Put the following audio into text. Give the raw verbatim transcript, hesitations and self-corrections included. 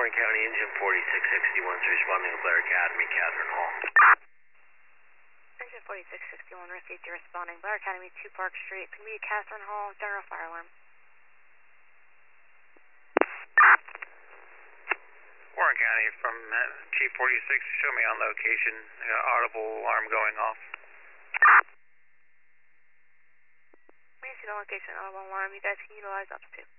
Warren County Engine forty-six sixty-one is responding to Blair Academy, Catherine Hall. Engine forty-six sixty-one received your responding. Blair Academy, two Park Street. Can be Catherine Hall, general fire alarm. Warren County from uh, Chief forty-six, show me on location, uh, audible alarm going off. We see the location audible alarm. You guys can utilize up to.